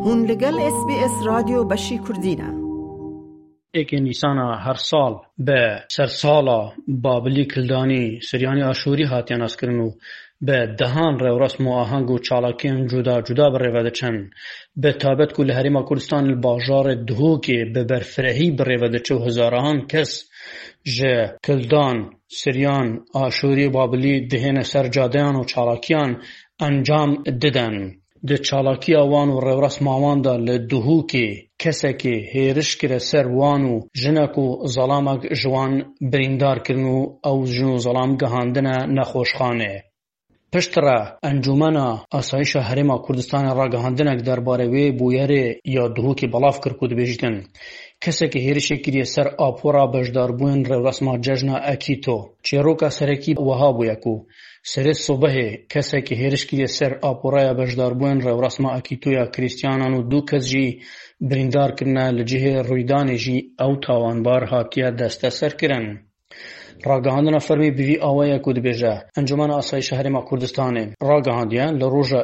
هون لگل SBS رادیو بشی کردینه. ایک نیسان هر سال به سرسالا بابلی کلدانی سریانی آشوری هاتیان از کرنو به دهان رو رسم و آهنگ و چالاکین جدا جدا بریوده چن به تابت کل هریما کردستان الباجار دهو که به برفرهی بریوده چو هزاران کس جه کلدان سریان آشوری بابلی دهین سر جادیان و چالاکیان انجام ددن. ده چالاکی آوان و رورس ماوان دا لدهو که کسی که هیرش کره سر وانو جنکو ظلامک جوان بریندار کرنو او جنو ظلام گهاندنه نخوشخانه. پشتره انجمن آسایش هرما کردستان را گهاندنک درباره وی بویره یا دهو که بلاف کرکود بیجدن. کسی که هیرش کریه سر آپورا بجدار بوین رورس ما ججنا اکیتو. چیروکا سرکی وها بویکو. سر صبح کسی که هیرش کریه سر آپورای بجدار بوین رو رسما اکیتویا کریستیانان و دو کس جی بریندار کرنه لجه رویدان جی او تاوانبار هاتیه دسته سر کرن. راگهاندن فرمی بیوی آوائه کود بیجه انجمن آسایش هرما کردستانه راگهاندیان لروژا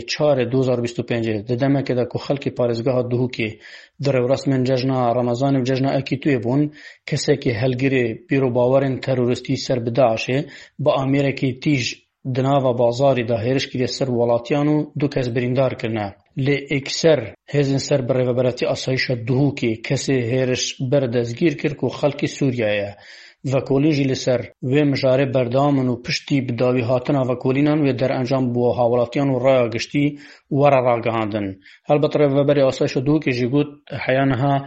1/4/2025 ددمه که دا که خلق پارزگاه دهو که در رسم ججنا رمضان و ججنا اکیتوی بون کسی که هلگیری بیرو باورن تروریستی سر بداعشه با آمیره که تیج دناوا بازاری دا هیرش کریه سر ولاتیانو دو کس بریندار کرنه لی اکسر هزین سر برایبراتی آسایش دهو که کسی هیرش بردازگیر کرد که خلق سوریه وکولین جی لسر و مجاره بردامن و پشتی بداوی هاتنا وکولینان و در انجام بو حوالاتیان و رای گشتی ورا راگهاندن. البته و بری آسایش دو که جیگود حیانها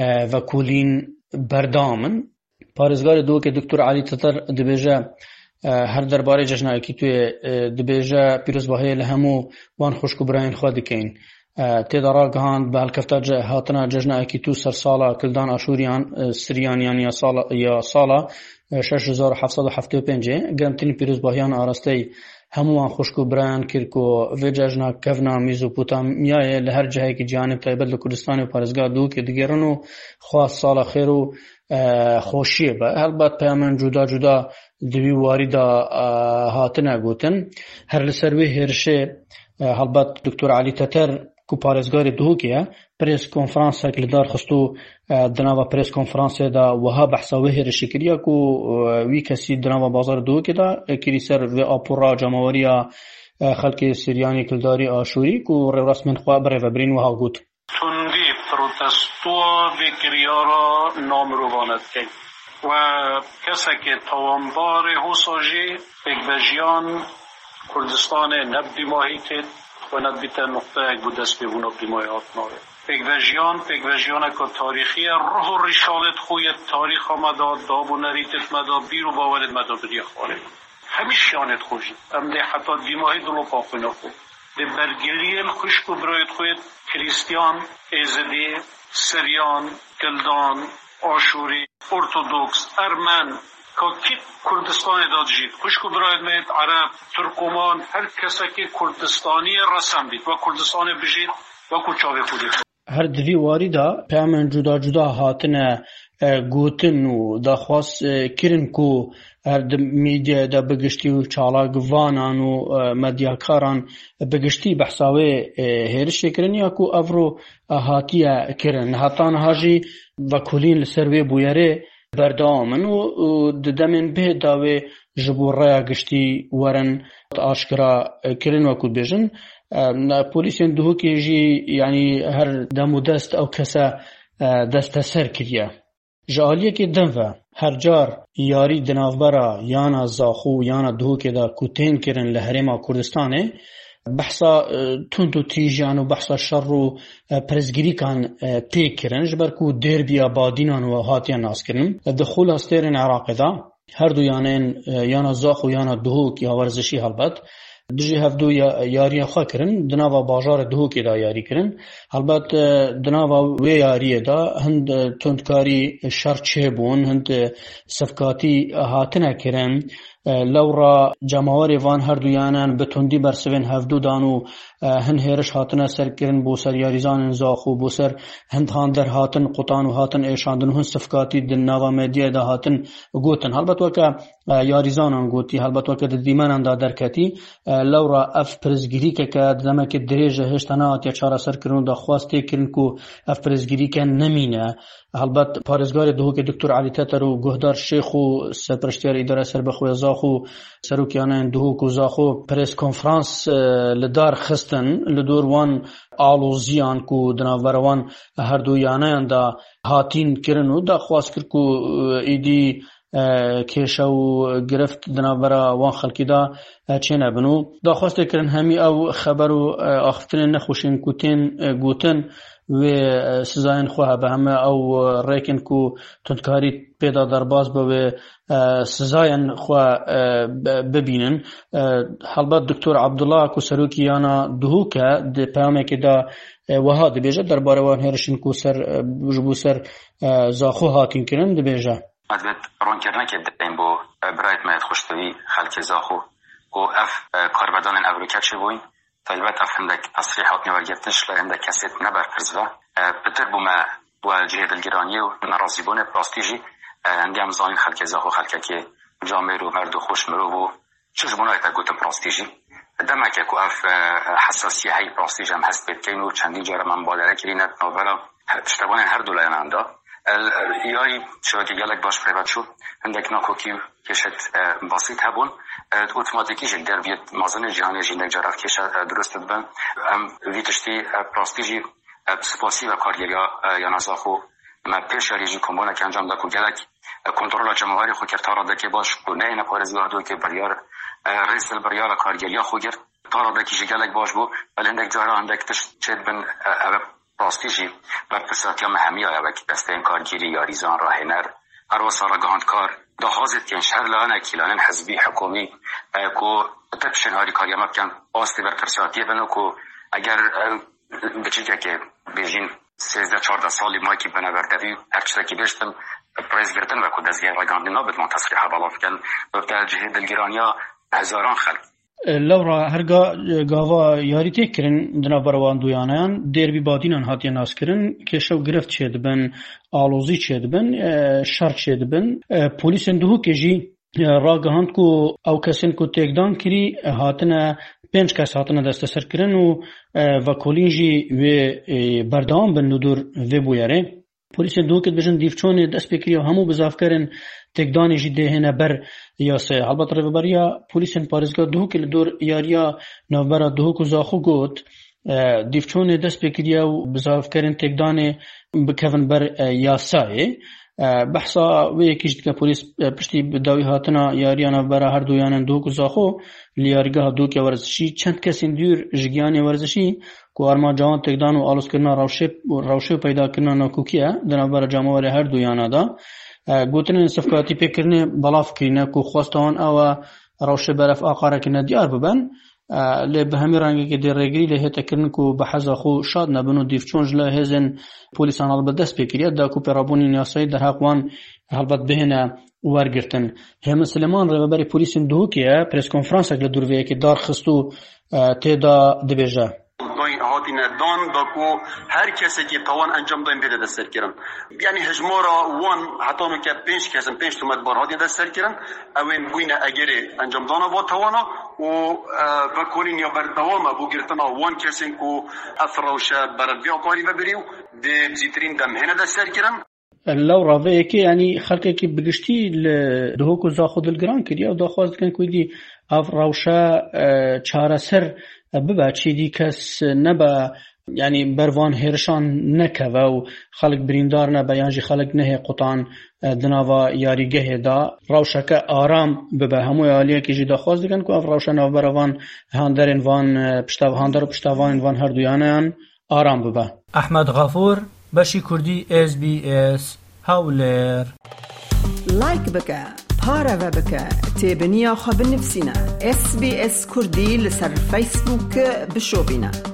وکولین بردامن. پارزگار دو که دکتر علی تتر دبیجه هر درباره جشن که توی دبیجه پیروز باهی لهمو وان خوشکو براین خود کین. تدارا گهاند به هالکفتاج هاتنا جشن اکیتو سر سالا کلدان آشوریان سریانیان یا سالا 6775 گرمترین پیروز باهیان آراسته هموان خوشکو بران کرکو و جشن کفنا میزوپوتامیای لهر جهه که جانب تایبت لکردستان و پارزگاه دو که دیگرانو خواست سالا خیر و خوشیه با البته پیامن جدا جدا دوی واریدا هاتنا گوتن هر لسروی هرشه البته دکتر علی تتر کو پارزگار دهو که پریس کنفرانس کلدار خستو دناوا پریس کنفرانس دا وها بحثاوه هرشکریا کو وی کسی دناوا بازار دهو که دا کریسر و آپورا جماوریا خلق سریانی کلداری آشوری کو رسمن خواه بره و برین وها گوت تندی پروتستو وکریارا نام رو باند که و کسی که توانبار حساجی بگبجیان کردستان نبدی ماهی که و نبیت نقطه یک بود دست بیونا بیمای آتناره پگوژیان که تاریخی روح و ریشالت خویت تاریخ مداد داب و نریتت مداد بیرو باورت مداد بری خواره همیش شانت خوشید امده حتی بیمای دلو پاقوی نخو ده برگلیل خوشک و برایت خوید کریستیان ایزدی سریان کلدان آشوری ارتودکس ارمن که کردستانی داد جید خوشکو براید مید عرب ترکمان هر کسی که کردستانی رسم بید و کردستانی بجید و کچاوی خودید هر دوی واری دا پیامن جدا جدا هاتنه گوتن و دا خواست کرن کو هر میدیا دا بگشتی و چالاک وانان و مدیاکاران بگشتی بحثاوی هرشی کرن یا کو افرو هاتیه کرن هاتان هاجی و کلین لسروی بویره بردامن و ددمن به داوی جبور رای گشتی ورن آشکرا کرن و کود بیجن پولیسین دهو که جی یعنی هر دمو دست او کسا دست سر کریه جالیه که دنوه هر جار یاری دنافبرا یانا زاخو یانا دهو که دا کتین کرن لحرما کردستانه بحثا تندو تیجان و بحثا شر و پرزگیری کان تیک کرن جبرکو دربیا بادینان و هاتیان ناس کرن دخول هستیرن عراق دا هر دو یانا زاخ و یانا دهوک یا ورزشی البت دجی هفدو یاری خواه کرن دناوا باجار دهوک دا یاری کرن البت دناوا وی یاری دا هند تندکاری شر چه بون هند صفقاتی هاتنه کرن لورا جماوری وان هر دویانان بتوندی برسوین هفدو دانو هن هیرش هاتن سر کرن بو سر یاریزان زاخو بو سر هند هاندر هاتن قطان و هاتن ایشاندن هن صفقاتی دن ناوا مدیه دا هاتن گوتن هلبت وکا یاریزان گوتی هلبت وکا دیمان دا درکتی لورا اف پرزگیری که دمک دریجه هشتنات یا چارا سر کرن دا خواسته کرن کو اف پرزگیری که نمینه هلبت پارزگار دهو که دکتر علی تتر و گهدار شیخ و سرپرشتیار اداره سربخوی زاخو سروکیانه دهو که زاخو پریس کنفرانس لدار خستن لدور وان آلوزیان کو دناوروان هر دو یانه دا هاتین کرنو دا خواست کر کو ایدی کشو گرفت دنابرا وان خلکی دا چنه بنو دا خواسته کرن همی او خبرو آخفتن نخوشین کوتین گوتن و سزاین خواه به همه او ریکن کو تندکاری پیدا درباز به سزاین خواه ببینن حالبات دکتر عبدالله کو سروکی یانا دهو که ده پیامه که دا وها ده بیجه در باره وان هرشن کو سر جبو سر زاخو هاتین کرن ده بیجه مدبت رون کرنه که دیم بو برایت مهد خوشتوی خلک زاخو و اف کاربدان ابروکت چه بوین فالبت اف هندک تصریحات نوارگرتنش لهندک کسیت نبر پرزوا بتر بو ما بو جهد الگرانی و نرازیبون پلاستیجی هندی همزانین خلک زاخو خلکه که جامعه رو مرد و خوش مرو بو چش بونای تا گوتم پلاستیجی دمک که اف حساسیه های پلاستیج هم هست بید که اینو چندین جاره من بالره کرینت نوبرا پشتبانه هر دولای نانده یای شاید گلک باش پریبت شو هندک ناکوکی کشت بسیط هبون اتوماتیکی جل در بیت مازن جهانی جنگ جرف کشت درست بن ویتشتی پلاستیجی سپاسی و کارگری یا نزاخو ما پیش ریجی کمبونه که انجام دکو گلک کنترل جمعوری خو کرد تارا دکی باش و نه این پارزگاه دو که بریار رئیس بریار کارگری خو کرد تارا دکی جی گلک باش بو ولی هندک جارا هندک تشت بن پلاستیجی بر پساتی هم همی آیا وکی دسته این کارگیری یا ریزان راهنر هر وصارا گاندکار دا حاضر که شهر لانه کلانن حزبی حکومی که تبشن هاری کاری هم بکن آستی بر پساتی بنو که اگر بچی که بیجین 13-14 سالی مایی که بنوردوی هر چیزا که بیشتم پریز گرتن و که دزگیر رگاندی نابد من تصریح بالا بکن و بتا جهد الگرانیا هزاران خلق لورا هرگاه گاوا یاری تکرین دنا بروان دویانان دربی بادینان هاتیان ناسکرین که شو گرفت شد بن آلوزی شد بن شرک شد بن پولیس اندهو که جی راگهاند کو او کسین کو تکدان کری هاتنه 5 کس هاتنه دست سر کرن و کلین جی و بردام بن ندور و بویاره پولیس اندهو که بجن دیفچون دست بکری و همو بزاف کرن تکدانی جی دهنه بر یاسه البته رهبریا پلیسن پارزگاه دهو که دور یاریا نوبرا دهو کو زاخو گوت دیفچون دست بکریا و بزاف کردن تکدان بکفن بر یاسای بحثا و یکیش که پلیس پشتی بداوی هاتنا یاریا نوبرا هر دویانن دهو کو زاخو لیارگاه دو که ورزشی چند کسی دور جگیانی ورزشی کو ارما جوان تکدان و آلوز کرنا روشه پیدا کرنا ناکوکیه دنوبرا جاموری هر دویانا دا گوتن صفقاتی پیکرنه بلاف کرینه کو خواستان او روشه برف آقاره کنه دیار ببن لی به همی رنگی که در رگری لی هتا کرن کو بحضا خو شاد نبنو دیفچونج لی هزن پولیسان البت دست پیکریه دا کو پیرابونی نیاسایی در حقوان البت بهنه ورگرتن هم سلیمان رهبر پلیس دهو که پریس کنفرانس اگل دورویه که دار خستو تیدا دبیجه هاتین دان دا کو هر کسی که توان انجام دایم بده دست سر کردن یعنی هجمارا وان حتی که 5 کسن 5 تومت بار هاتین دست سر کردن اوین بوینه اگر انجام دانا با توانا و کلین یا بر دوام بو گرتنا وان کسین کو افروشه بر بیا کاری و بریو ده زیترین دم هنه دست سر کردن لو راوی که یعنی خلقی که بگشتی دهو کو زاخود الگران کردی او دا خواست کن که دی افروشه چاره سر ببا چی دی کس نبا یعنی بروان هرشان نکوه و خلق بریندار نبا یعنی خلق نه قطان دناوا یاریگه دا روشک آرام ببا همو یالیه که جدا خواست دیگن که اف روشن او بروان هاندر انوان پشتاو هاندر و پشتاوان انوان هر دویانه آرام ببا. احمد غفور بشی کردی SBS هاولر لایک بکه پاره و بکه تیبنیا خب نفسینا SBS کردی لسر فیسبوک بشو بینا